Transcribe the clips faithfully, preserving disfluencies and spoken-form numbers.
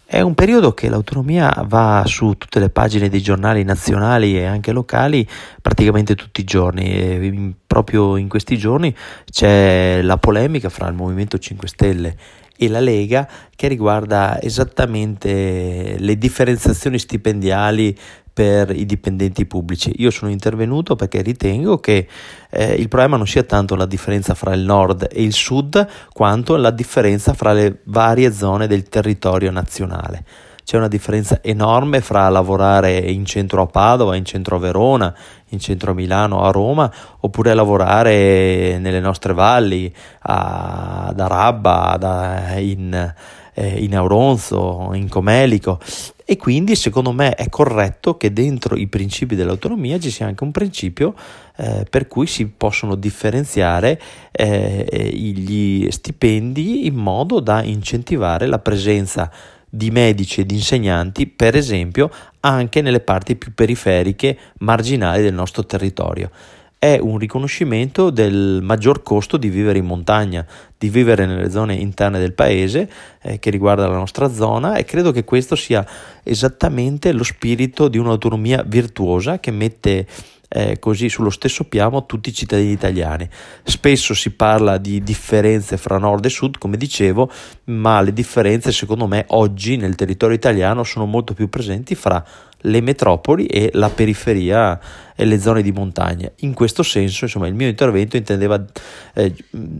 È un periodo che l'autonomia va su tutte le pagine dei giornali nazionali e anche locali praticamente tutti i giorni e in- proprio in questi giorni c'è la polemica fra il Movimento cinque Stelle e la Lega che riguarda esattamente le differenziazioni stipendiali per i dipendenti pubblici. Io sono intervenuto perché ritengo che eh, il problema non sia tanto la differenza fra il nord e il sud, quanto la differenza fra le varie zone del territorio nazionale. C'è una differenza enorme fra lavorare in centro a Padova, in centro a Verona, in centro a Milano, a Roma, oppure lavorare nelle nostre valli, a, ad Arabba, ad, in, eh, in Auronzo, in Comelico. E quindi secondo me è corretto che dentro i principi dell'autonomia ci sia anche un principio eh, per cui si possono differenziare eh, gli stipendi in modo da incentivare la presenza di medici e di insegnanti, per esempio, anche nelle parti più periferiche, marginali del nostro territorio. È un riconoscimento del maggior costo di vivere in montagna, di vivere nelle zone interne del paese eh, che riguarda la nostra zona, e credo che questo sia esattamente lo spirito di un'autonomia virtuosa che mette eh, così sullo stesso piano tutti i cittadini italiani. Spesso si parla di differenze fra nord e sud, come dicevo, ma le differenze secondo me oggi nel territorio italiano sono molto più presenti fra le metropoli e la periferia e le zone di montagna. In questo senso, insomma, il mio intervento intendeva eh,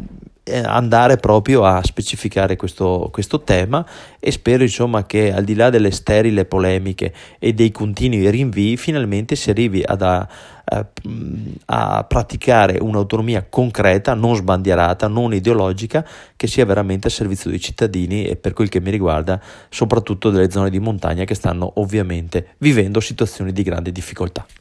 andare proprio a specificare questo, questo tema, e spero insomma che al di là delle sterili polemiche e dei continui rinvii finalmente si arrivi ad a, a, a praticare un'autonomia concreta, non sbandierata, non ideologica, che sia veramente a servizio dei cittadini e, per quel che mi riguarda, soprattutto delle zone di montagna che stanno ovviamente vivendo situazioni di grande difficoltà.